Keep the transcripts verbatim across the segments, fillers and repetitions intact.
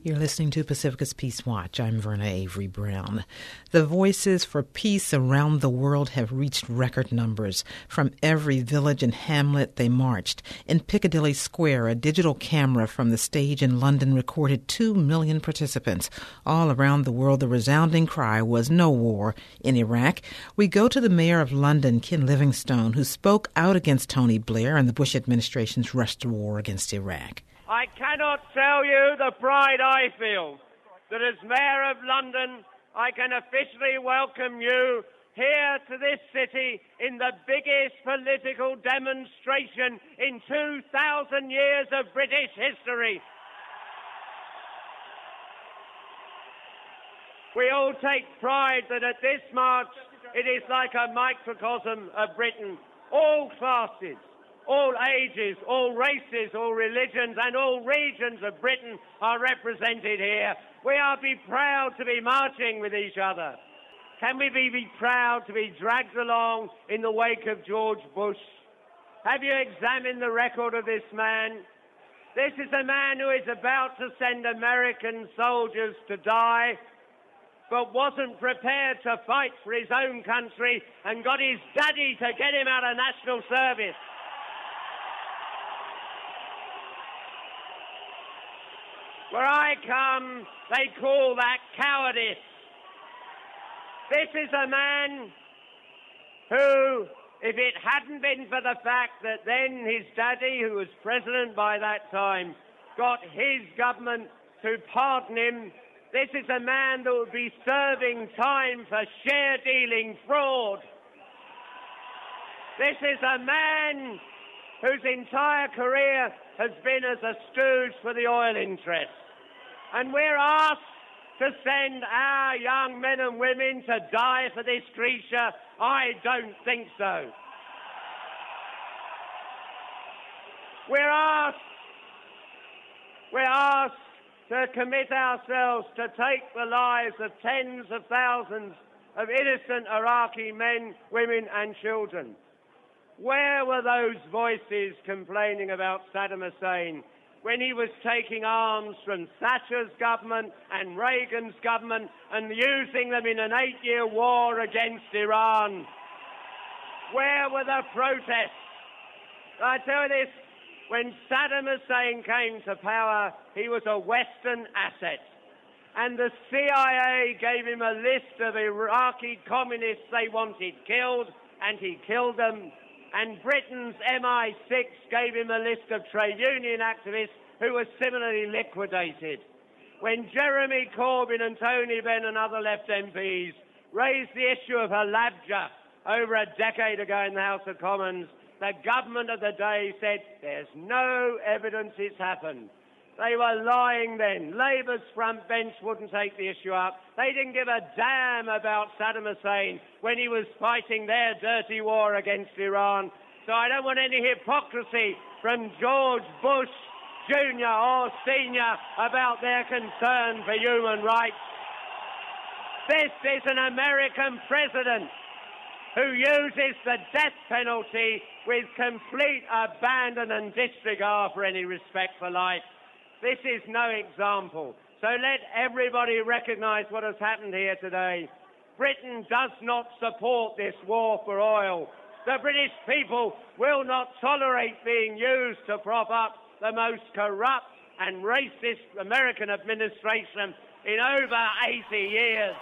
You're listening to Pacifica's Peace Watch. I'm Verna Avery Brown. The voices for peace around the world have reached record numbers. From every village and hamlet they marched. In Piccadilly Square, a digital camera from the stage in London recorded two million participants. All around the world, the resounding cry was no war in Iraq. We go to the mayor of London, Ken Livingstone, who spoke out against Tony Blair and the Bush administration's rush to war against Iraq. I cannot tell you the pride I feel that as Mayor of London, I can officially welcome you here to this city in the biggest political demonstration in two thousand years of British history. We all take pride that at this march, it is like a microcosm of Britain. All classes, all ages, all races, all religions, and all regions of Britain are represented here. We are be proud to be marching with each other. Can we be, be proud to be dragged along in the wake of George Bush? Have you examined the record of this man? This is a man who is about to send American soldiers to die, but wasn't prepared to fight for his own country and got his daddy to get him out of national service. Where I come, they call that cowardice. This is a man who, if it hadn't been for the fact that then his daddy, who was president by that time, got his government to pardon him, this is a man that would be serving time for share-dealing fraud. This is a man whose entire career has been as a stooge for the oil interests. And we're asked to send our young men and women to die for this creature? I don't think so. We're asked, we're asked to commit ourselves to take the lives of tens of thousands of innocent Iraqi men, women and children. Where were those voices complaining about Saddam Hussein when he was taking arms from Thatcher's government and Reagan's government and using them in an eight-year war against Iran? Where were the protests? I tell you this, when Saddam Hussein came to power, he was a Western asset. And the C I A gave him a list of Iraqi communists they wanted killed, and he killed them. And Britain's M I six gave him a list of trade union activists who were similarly liquidated. When Jeremy Corbyn and Tony Benn and other Left M Ps raised the issue of Halabja over a decade ago in the House of Commons, the government of the day said, there's no evidence it's happened. They were lying then. Labour's front bench wouldn't take the issue up. They didn't give a damn about Saddam Hussein when he was fighting their dirty war against Iran. So I don't want any hypocrisy from George Bush, Junior or Senior, about their concern for human rights. This is an American president who uses the death penalty with complete abandon and disregard for any respect for life. This is no example. So let everybody recognize what has happened here today. Britain does not support this war for oil. The British people will not tolerate being used to prop up the most corrupt and racist American administration in over eighty years.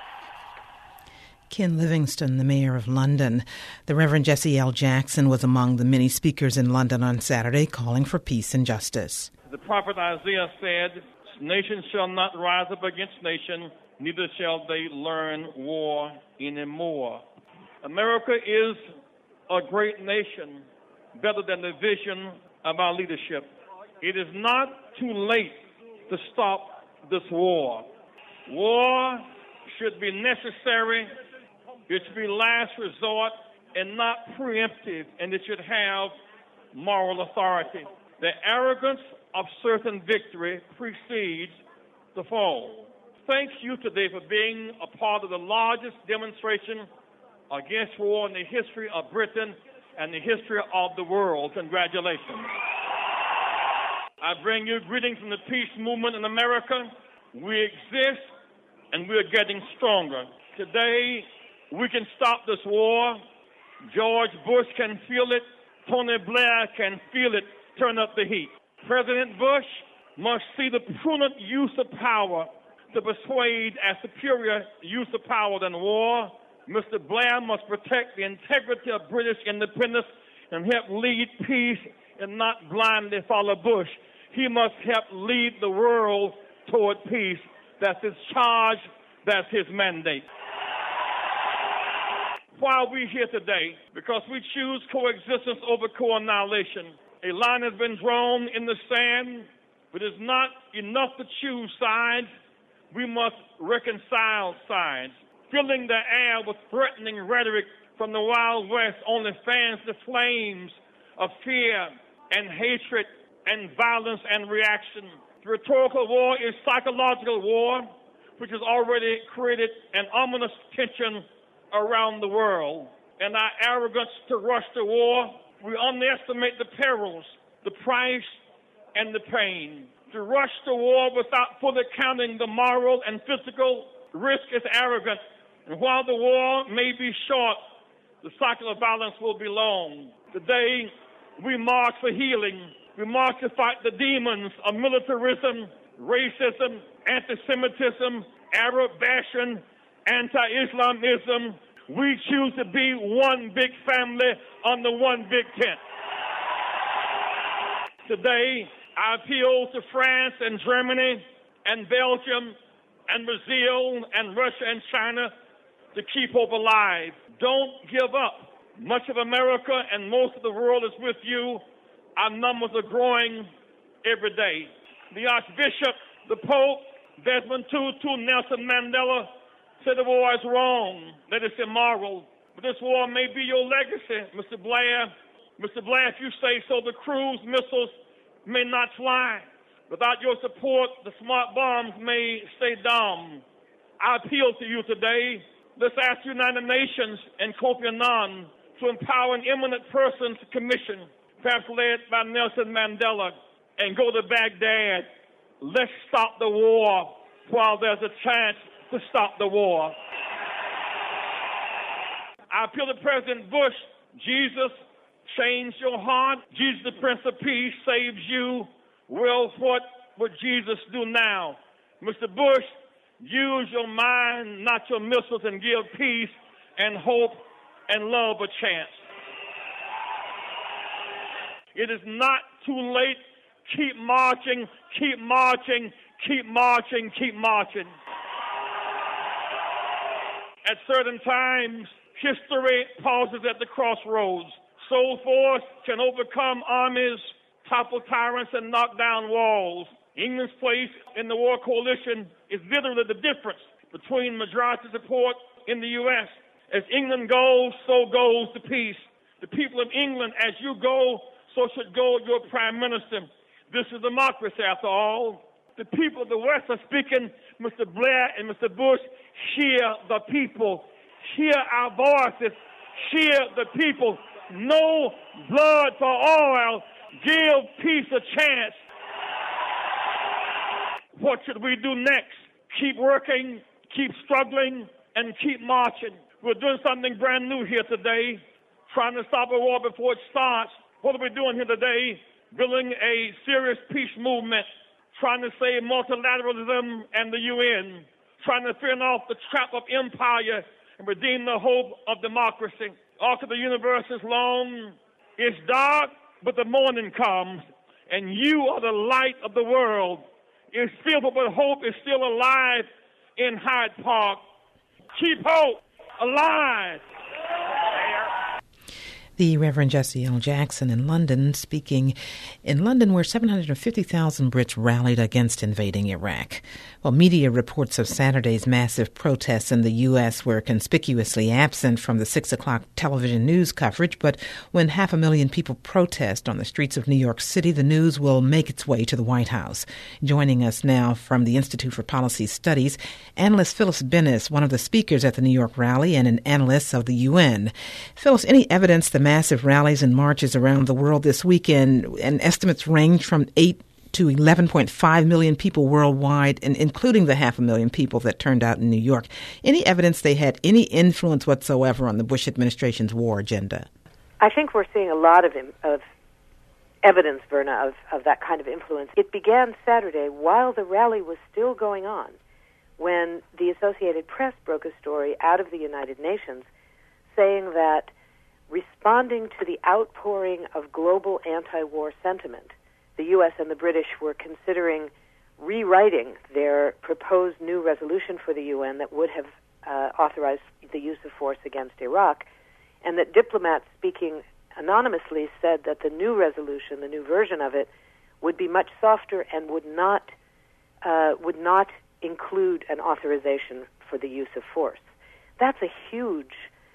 Ken Livingstone, the mayor of London. The Reverend Jesse L. Jackson was among the many speakers in London on Saturday calling for peace and justice. The prophet Isaiah said, nation shall not rise up against nation, neither shall they learn war anymore. America is a great nation, better than the vision of our leadership. It is not too late to stop this war. War should be necessary, it should be last resort and not preemptive, and it should have moral authority. The arrogance of certain victory precedes the fall. Thank you today for being a part of the largest demonstration against war in the history of Britain and the history of the world. Congratulations. I bring you greetings from the peace movement in America. We exist, and we're getting stronger. Today, we can stop this war. George Bush can feel it. Tony Blair can feel it. Turn up the heat. President Bush must see the prudent use of power to persuade a superior use of power than war. Mister Blair must protect the integrity of British independence and help lead peace and not blindly follow Bush. He must help lead the world toward peace. That's his charge. That's his mandate. Why are we here today? Because we choose coexistence over co-annihilation. A line has been drawn in the sand, but it's not enough to choose sides. We must reconcile sides. Filling the air with threatening rhetoric from the Wild West only fans the flames of fear and hatred and violence and reaction. The rhetorical war is psychological war, which has already created an ominous tension around the world. And our arrogance to rush to war, we underestimate the perils, the price, and the pain. To rush to war without fully counting the moral and physical risk is arrogant. And while the war may be short, the cycle of violence will be long. Today, we march for healing. We march to fight the demons of militarism, racism, anti-Semitism, Arab bashing, anti-Islamism. We choose to be one big family under one big tent. Today, I appeal to France and Germany and Belgium and Brazil and Russia and China to keep hope alive. Don't give up. Much of America and most of the world is with you. Our numbers are growing every day. The Archbishop, the Pope, Desmond Tutu, Nelson Mandela said the war is wrong, that it's immoral. But this war may be your legacy, Mister Blair. Mister Blair, if you say so, the cruise missiles may not fly. Without your support, the smart bombs may stay dumb. I appeal to you today. Let's ask the United Nations and Kofi Annan to empower an eminent person to commission, perhaps led by Nelson Mandela, and go to Baghdad. Let's stop the war while there's a chance to stop the war. I appeal to President Bush. Jesus changed your heart. Jesus, the Prince of Peace, saves you. Well, what would Jesus do now? Mister Bush, use your mind, not your missiles, and give peace and hope and love a chance. It is not too late. Keep marching, keep marching, keep marching, keep marching. At certain times, history pauses at the crossroads. Soul force can overcome armies, topple tyrants, and knock down walls. England's place in the war coalition is literally the difference between majority support in the U S As England goes, so goes the peace. The people of England, as you go, so should go your prime minister. This is democracy, after all. The people of the West are speaking. Mister Blair and Mister Bush, hear the people. Hear our voices. Hear the people. No blood for oil. Give peace a chance. What should we do next? Keep working, keep struggling, and keep marching. We're doing something brand new here today, trying to stop a war before it starts. What are we doing here today? Building a serious peace movement, trying to save multilateralism and the U N, trying to fend off the trap of empire and redeem the hope of democracy. Arc of the universe is long, it's dark, but the morning comes, and you are the light of the world. It's filled with hope is still alive in Hyde Park. Keep hope alive. The Reverend Jesse L. Jackson in London, speaking in London, where seven hundred fifty thousand Brits rallied against invading Iraq. Well, media reports of Saturday's massive protests in the U S were conspicuously absent from the six o'clock television news coverage, but when half a million people protest on the streets of New York City, the news will make its way to the White House. Joining us now from the Institute for Policy Studies, analyst Phyllis Bennis, one of the speakers at the New York rally and an analyst of the U N. Phyllis, any evidence the massive rallies and marches around the world this weekend, and estimates range from eight to eleven point five million people worldwide, and including the half a million people that turned out in New York. Any evidence they had any influence whatsoever on the Bush administration's war agenda? I think we're seeing a lot of, of evidence, Verna, of, of that kind of influence. It began Saturday while the rally was still going on, when the Associated Press broke a story out of the United Nations saying that responding to the outpouring of global anti-war sentiment, the U S and the British were considering rewriting their proposed new resolution for the U N that would have uh, authorized the use of force against Iraq, and that diplomats speaking anonymously said that the new resolution, the new version of it, would be much softer and would not uh, would not include an authorization for the use of force. That's a huge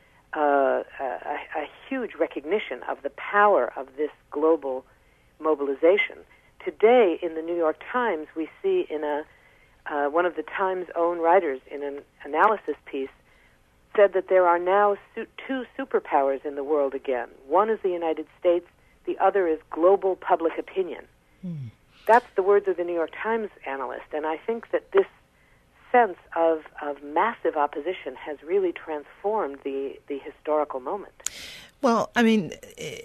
uh, a, a huge recognition of the power of this global mobilization. Today, in the New York Times, we see in a uh, one of the Times' own writers in an analysis piece said that there are now su- two superpowers in the world again. One is the United States, the other is global public opinion. Mm. That's the words of the New York Times analyst, and I think that this sense of, of massive opposition has really transformed the, the historical moment. Well, I mean,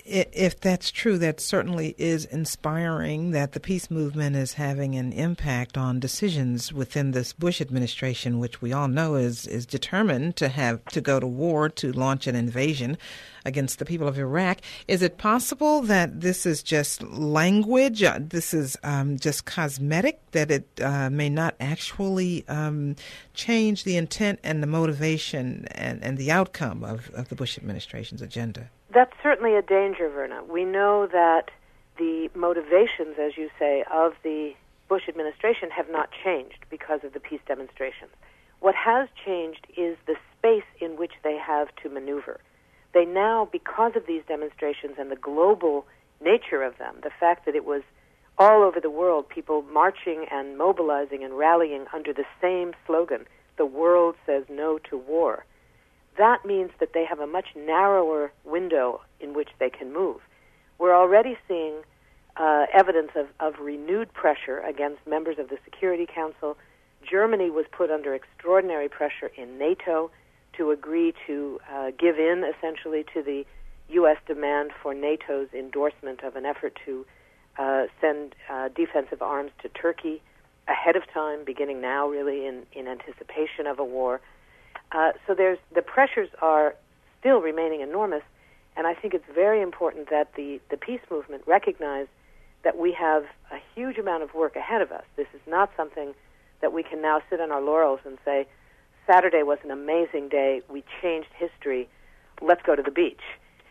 if that's true, that certainly is inspiring that the peace movement is having an impact on decisions within this Bush administration, which we all know is, is determined to have to go to war, to launch an invasion against the people of Iraq. Is it possible that this is just language, uh, this is um, just cosmetic, that it uh, may not actually um, change the intent and the motivation and, and the outcome of, of the Bush administration's agenda? That's certainly a danger, Verna. We know that the motivations, as you say, of the Bush administration have not changed because of the peace demonstrations. What has changed is the space in which they have to maneuver. They now, because of these demonstrations and the global nature of them, the fact that it was all over the world, people marching and mobilizing and rallying under the same slogan, "The world says no to war," that means that they have a much narrower window in which they can move. We're already seeing uh, evidence of, of renewed pressure against members of the Security Council. Germany was put under extraordinary pressure in NATO to agree to uh, give in, essentially, to the U S demand for NATO's endorsement of an effort to uh, send uh, defensive arms to Turkey ahead of time, beginning now, really, in, in anticipation of a war. Uh, so there's the pressures are still remaining enormous, and I think it's very important that the, the peace movement recognize that we have a huge amount of work ahead of us. This is not something that we can now sit on our laurels and say, Saturday was an amazing day, we changed history, let's go to the beach.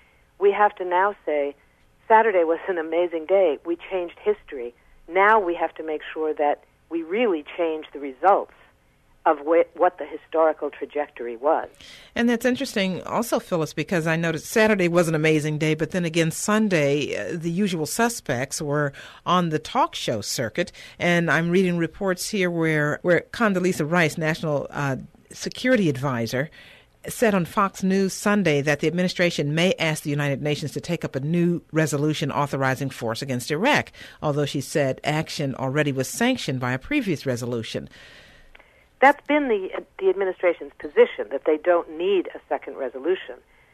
We have to now say, Saturday was an amazing day, we changed history. Now we have to make sure that we really change the results of wh- what the historical trajectory was. And that's interesting also, Phyllis, because I noticed Saturday was an amazing day, but then again Sunday, uh, the usual suspects were on the talk show circuit. And I'm reading reports here where, where Condoleezza Rice, National uh, Security Advisor, said on Fox News Sunday that the administration may ask the United Nations to take up a new resolution authorizing force against Iraq, although she said action already was sanctioned by a previous resolution. That's been the the administration's position, that they don't need a second resolution.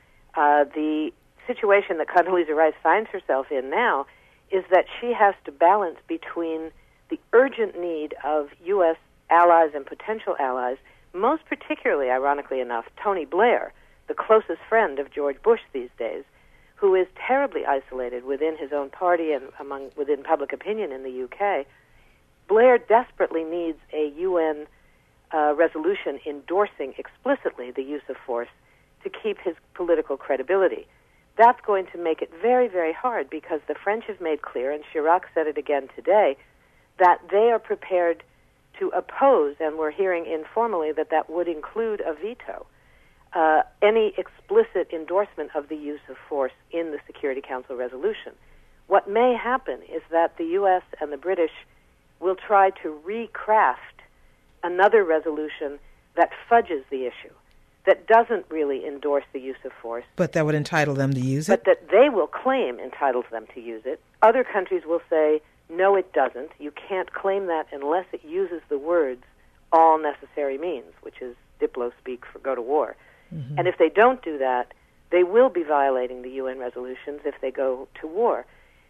Uh, the situation that Condoleezza Rice finds herself in now is that she has to balance between the urgent need of U S allies and potential allies, most particularly, ironically enough, Tony Blair, the closest friend of George Bush these days, who is terribly isolated within his own party and among within public opinion in the U K. Blair desperately needs a U N Uh, resolution endorsing explicitly the use of force to keep his political credibility. That's going to make it very, very hard because the French have made clear, and Chirac said it again today, that they are prepared to oppose, and we're hearing informally that that would include a veto, uh, any explicit endorsement of the use of force in the Security Council resolution. What may happen is that the U S and the British will try to recraft another resolution that fudges the issue, that doesn't really endorse the use of force. But that would entitle them to use it? But that they will claim entitles them to use it. Other countries will say, no, it doesn't. You can't claim that unless it uses the words all necessary means, which is Diplo speak for go to war. Mm-hmm. And if they don't do that, they will be violating the U N resolutions if they go to war.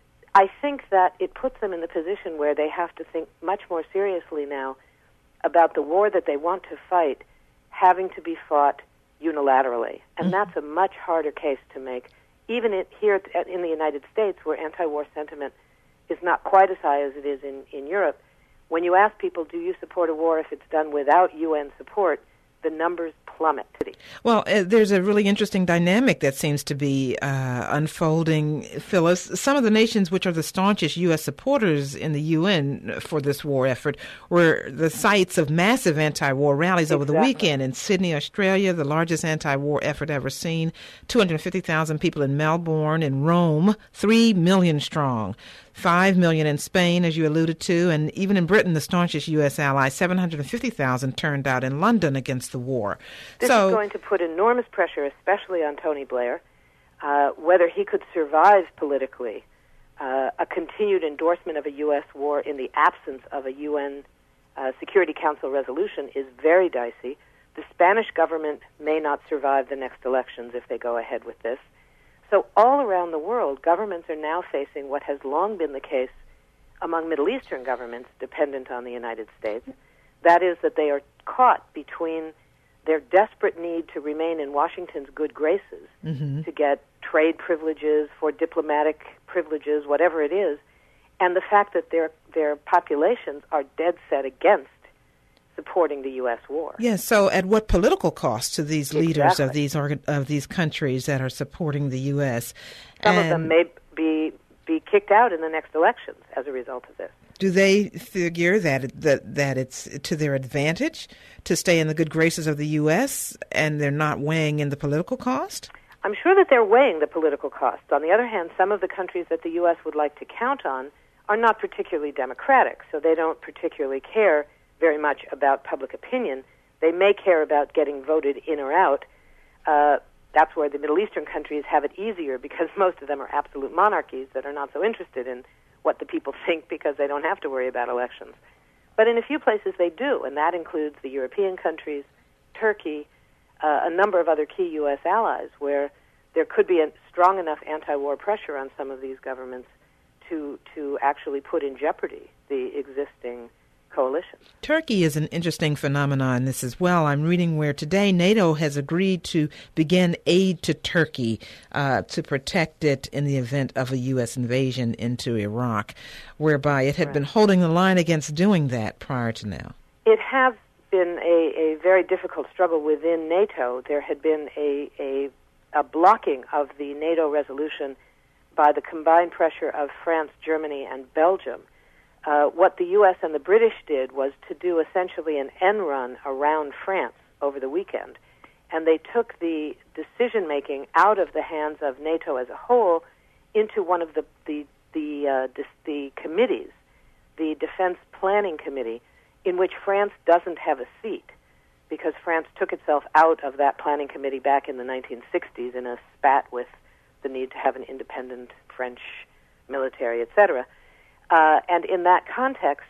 I think that it puts them in the position where they have to think much more seriously now about the war that they want to fight having to be fought unilaterally. And mm-hmm. that's a much harder case to make, even in, here in the United States, where anti-war sentiment is not quite as high as it is in, in Europe. When you ask people, do you support a war if it's done without U N support, the numbers plummet. Well, uh, there's a really interesting dynamic that seems to be uh, unfolding, Phyllis. Some of the nations which are the staunchest U S supporters in the U N for this war effort were the sites of massive anti-war rallies exactly. over the weekend. In Sydney, Australia, the largest anti-war effort ever seen, two hundred fifty thousand people in Melbourne. In Rome, three million strong. Five million in Spain, as you alluded to, and even in Britain, the staunchest U S ally, seven hundred fifty thousand turned out in London against the war. This so, is going to put enormous pressure, especially on Tony Blair, uh, whether he could survive politically uh, a continued endorsement of a U S war in the absence of a U N uh, Security Council resolution is very dicey. The Spanish government may not survive the next elections if they go ahead with this. So all around the world, governments are now facing what has long been the case among Middle Eastern governments dependent on the United States. That is that they are caught between their desperate need to remain in Washington's good graces, mm-hmm. to get trade privileges, for diplomatic privileges, whatever it is, and the fact that their their populations are dead set against supporting the U S war. Yes. So, at what political cost to these leaders exactly. of these organ- of these countries that are supporting the U S? Some and of them may be be kicked out in the next elections as a result of this. Do they figure that it, that that it's to their advantage to stay in the good graces of the U S and they're not weighing in the political cost? I'm sure that they're weighing the political costs. On the other hand, some of the countries that the U S would like to count on are not particularly democratic, so they don't particularly care very much about public opinion. They may care about getting voted in or out. Uh, that's where the Middle Eastern countries have it easier because most of them are absolute monarchies that are not so interested in what the people think because they don't have to worry about elections. But in a few places they do, and that includes the European countries, Turkey, uh, a number of other key U S allies where there could be a strong enough anti-war pressure on some of these governments to to actually put in jeopardy the existing coalition. Turkey is an interesting phenomenon in this as well. I'm reading where today NATO has agreed to begin aid to Turkey uh, to protect it in the event of a U S invasion into Iraq, whereby it had right. been holding the line against doing that prior to now. It has been a, a very difficult struggle within NATO. There had been a, a, a blocking of the NATO resolution by the combined pressure of France, Germany, and Belgium. Uh, what the U S and the British did was to do essentially an end run around France over the weekend, and they took the decision-making out of the hands of NATO as a whole into one of the the the, uh, dis- the committees, the Defense Planning Committee, in which France doesn't have a seat, because France took itself out of that planning committee back in the nineteen sixties in a spat with the need to have an independent French military, et cetera. Uh, and in that context,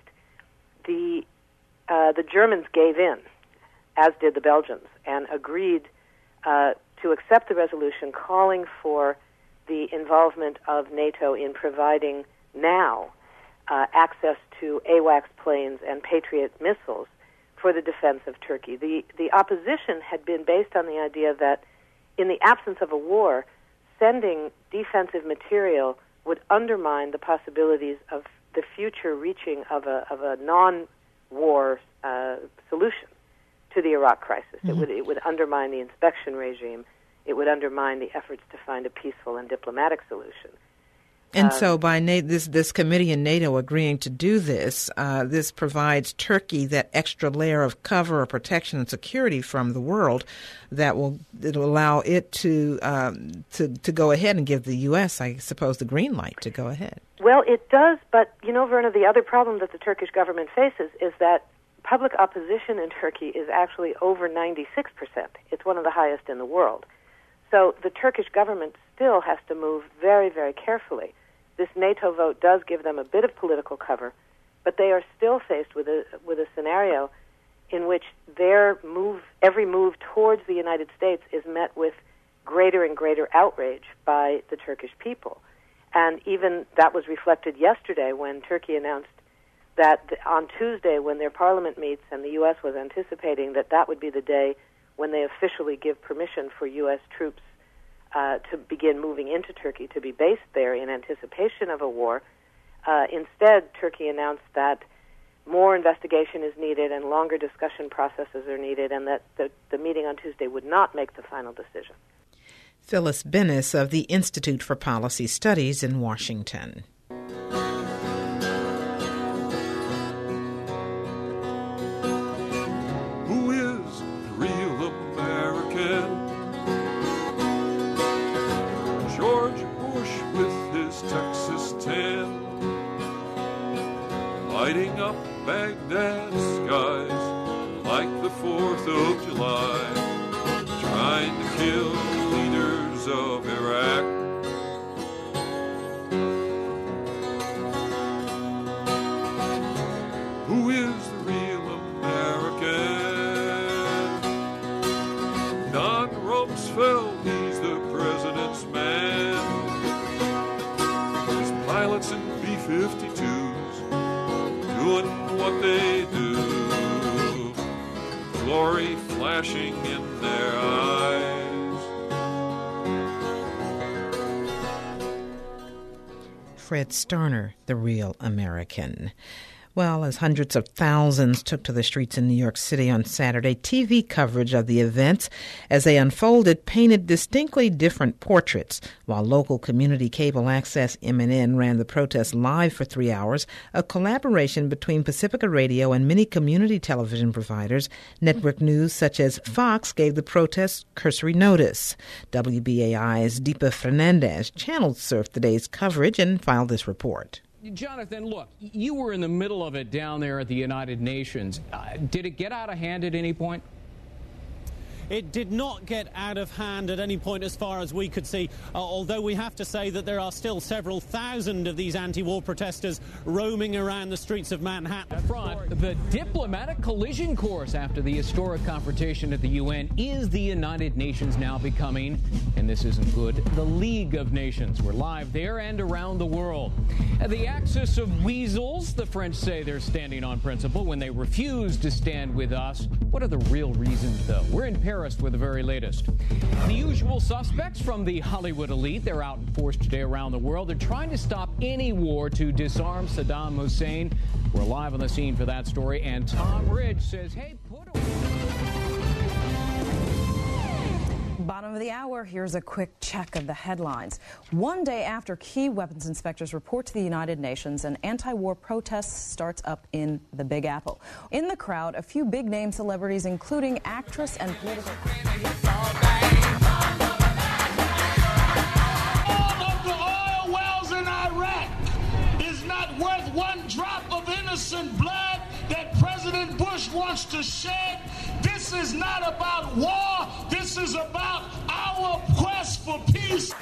the uh, the Germans gave in, as did the Belgians, and agreed uh, to accept the resolution calling for the involvement of NATO in providing now uh, access to AWACS planes and Patriot missiles for the defense of Turkey. The the opposition had been based on the idea that in the absence of a war, sending defensive material would undermine the possibilities of the future reaching of a of a non-war uh, solution to the Iraq crisis. Mm-hmm. It would it would undermine the inspection regime. It would undermine the efforts to find a peaceful and diplomatic solution. And um, so, by Na- this this committee in NATO agreeing to do this, uh, this provides Turkey that extra layer of cover, or protection, and security from the world that will it'll allow it to um, to to go ahead and give the U S, I suppose, the green light to go ahead. Well, it does, but you know, Verna, the other problem that the Turkish government faces is that public opposition in Turkey is actually over ninety-six percent. It's one of the highest in the world. So the Turkish government still has to move very, very carefully. this NATO vote does give them a bit of political cover, but they are still faced with a with a scenario in which their move, every move towards the United States is met with greater and greater outrage by the Turkish people. And even that was reflected yesterday when Turkey announced that on Tuesday, when their parliament meets, and the U S was anticipating that that would be the day when they officially give permission for U S troops uh, to begin moving into Turkey, to be based there in anticipation of a war. Uh, instead, Turkey announced that more investigation is needed and longer discussion processes are needed, and that the, the meeting on Tuesday would not make the final decision. Phyllis Bennis of the Institute for Policy Studies in Washington. Who is the real American? George Bush with his Texas ten, lighting up Baghdad's skies like the fourth of July, trying to kill leaders of Iraq. Who is the real American? Don Rumsfeld, he's the president's man. His pilots in B fifty-twos doing what they do, glory flashing in their eyes. Fred Starner, the real American. Well, as hundreds of thousands took to the streets in New York City on Saturday, T V coverage of the events as they unfolded painted distinctly different portraits. While local community cable access M N N ran the protest live for three hours, a collaboration between Pacifica Radio and many community television providers, network news such as Fox gave the protests cursory notice. W B A I's Deepa Fernandez channel surfed the day's coverage and filed this report. Jonathan, look, you were in the middle of it down there at the United Nations. Uh, did it get out of hand at any point? It did not get out of hand at any point as far as we could see, uh, although we have to say that there are still several thousand of these anti-war protesters roaming around the streets of Manhattan. At front, the diplomatic collision course after the historic confrontation at the U N is the United Nations now becoming, and this isn't good, the League of Nations. We're live there and around the world. At the axis of weasels, the French say they're standing on principle when they refuse to stand with us. What are the real reasons, though? We're in Paris with the very latest. The usual suspects from the Hollywood elite, they're out in force today around the world. They're trying to stop any war to disarm Saddam Hussein. We're live on the scene for that story, and Tom Ridge says, hey, put away. Bottom of the hour, here's a quick check of the headlines. One day after key weapons inspectors report to the United Nations, an anti-war protest starts up in the Big Apple. In the crowd, a few big-name celebrities, including actress and political... All of the oil wells in Iraq is not worth one drop of innocent blood that President Bush wants to shed. This is not about war. This is about our quest for peace.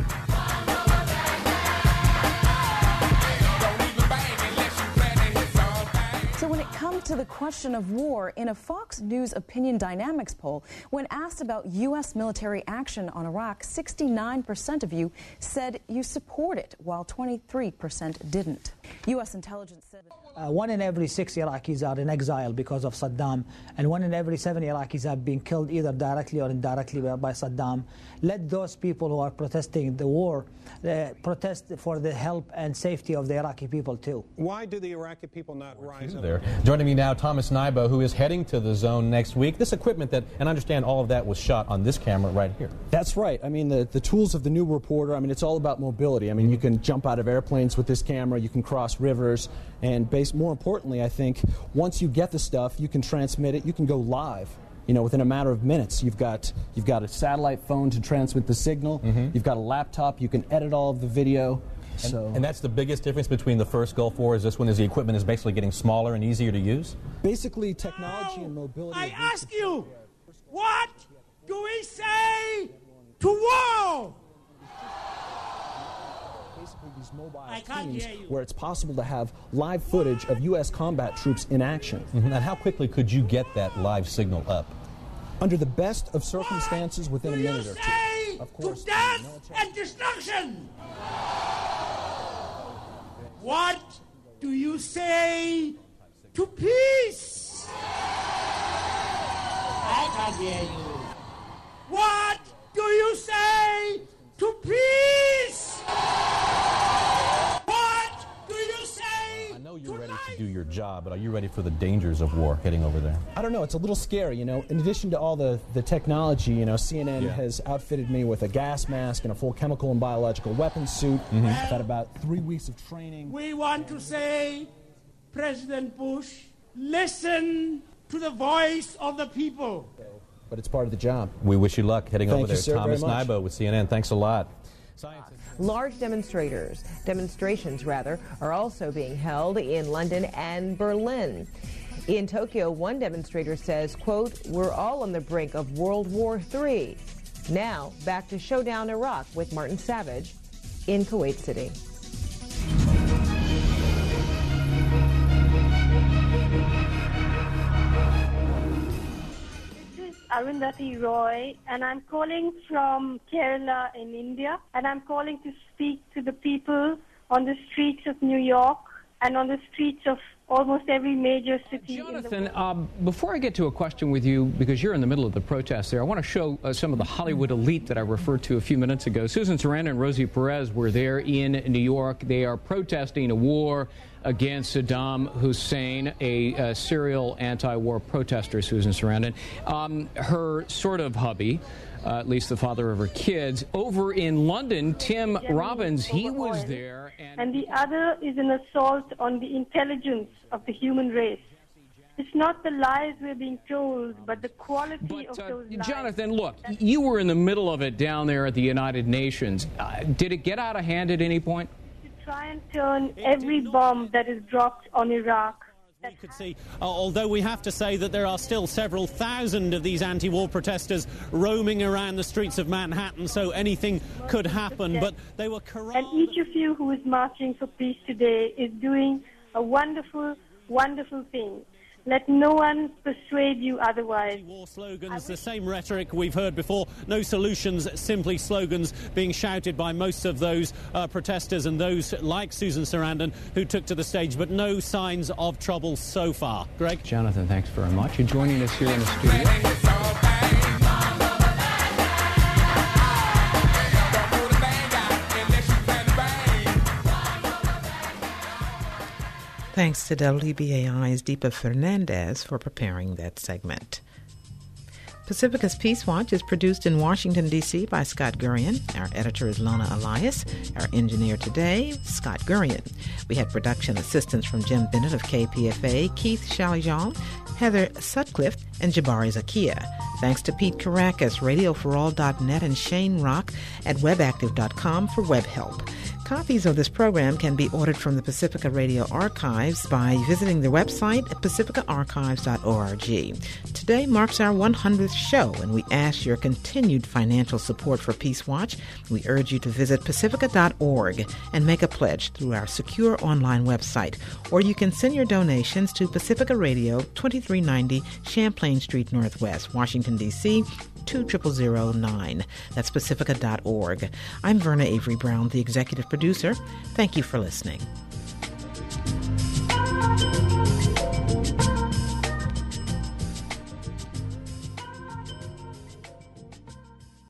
So when it comes to the question of war, in a Fox News Opinion Dynamics poll, when asked about U S military action on Iraq, sixty-nine percent of you said you support it, while twenty-three percent didn't. U S intelligence said... Uh, one in every six Iraqis are in exile because of Saddam, and one in every seven Iraqis have been killed either directly or indirectly by Saddam. Let those people who are protesting the war uh, protest for the help and safety of the Iraqi people too. Why do the Iraqi people not rise up? There. Joining me now, Thomas Nybo, who is heading to the zone next week. This equipment that, and I understand all of that was shot on this camera right here. That's right. I mean, the, the tools of the new reporter, I mean, it's all about mobility. I mean, you can jump out of airplanes with this camera, you can cross rivers, and base, more importantly, I think, once you get the stuff, you can transmit it, you can go live. You know, within a matter of minutes, you've got you've got a satellite phone to transmit the signal. Mm-hmm. You've got a laptop. You can edit all of the video. And, so, and that's the biggest difference between the first Gulf War is this one is the equipment is basically getting smaller and easier to use? Basically, technology and mobility. I ask you, what do we say to war? Basically these mobile I can't teams hear you. where it's possible to have live footage of U S combat troops in action. Mm-hmm. And how quickly could you get that live signal up? Under the best of circumstances, within a Do you minute or say two. Of course. to death and destruction? What do you say to peace? I can't hear you. What do you say to peace? What do you say? I know you're ready to do your job, but are you ready for the dangers of war heading over there? I don't know. It's a little scary, you know. In addition to all the, the technology, you know, C N N Yeah. has outfitted me with a gas mask and a full chemical and biological weapons suit. Mm-hmm. I've had about three weeks of training. We want to say, President Bush, listen to the voice of the people. But it's part of the job. We wish you luck heading Thank over you, there. sir, Thomas very much. Nybo with C N N. Thanks a lot. Large demonstrators, demonstrations rather, are also being held in London and Berlin. In Tokyo, one demonstrator says, quote, "We're all on the brink of World War Three." Now, back to Showdown Iraq with Martin Savage in Kuwait City. Arundhati Roy, and I'm calling from Kerala in India, and I'm calling to speak to the people on the streets of New York and on the streets of almost every major city in the Jonathan, world. um, before I get to a question with you, because you're in the middle of the protest there, I want to show uh, some of the Hollywood elite that I referred to a few minutes ago. Susan Sarandon and Rosie Perez were there in New York. They are protesting a war against Saddam Hussein, a, a serial anti-war protester, Susan Sarandon. Um, her sort of hubby, uh, at least the father of her kids, over in London, Tim Robbins, he was there. And, and the other is an assault on the intelligence of the human race. It's not the lies we're being told, but the quality but, of uh, those lies. Jonathan, look, you were in the middle of it down there at the United Nations. Uh, did it get out of hand at any point? Try and turn every bomb that is dropped on Iraq. We could see, uh, although we have to say that there are still several thousand of these anti-war protesters roaming around the streets of Manhattan, so anything could happen, but they were corralled. And each of you who is marching for peace today is doing a wonderful, wonderful thing. Let no one persuade you otherwise. War slogans, the same rhetoric we've heard before. No solutions, simply slogans being shouted by most of those uh, protesters and those like Susan Sarandon who took to the stage, but no signs of trouble so far. Greg? Jonathan, thanks very much. You're joining us here in the studio. Thanks to W B A I's Deepa Fernandez for preparing that segment. Pacifica's Peace Watch is produced in Washington, D C by Scott Gurian. Our editor is Lona Elias. Our engineer today, Scott Gurian. We had production assistance from Jim Bennett of K P F A, Keith Shalijan, Heather Sutcliffe, and Jabari Zakia. Thanks to Pete Caracas, radio for all dot net, and Shane Rock at webactive dot com for web help. Copies of this program can be ordered from the Pacifica Radio Archives by visiting their website at pacifica archives dot org. Today marks our one hundredth show, and we ask your continued financial support for Peace Watch. We urge you to visit pacifica dot org and make a pledge through our secure online website, or you can send your donations to Pacifica Radio, twenty-three ninety Champlain Street Northwest, Washington, D C two zero zero zero nine. That's pacifica dot org. I'm Verna Avery Brown, the executive producer. Thank you for listening.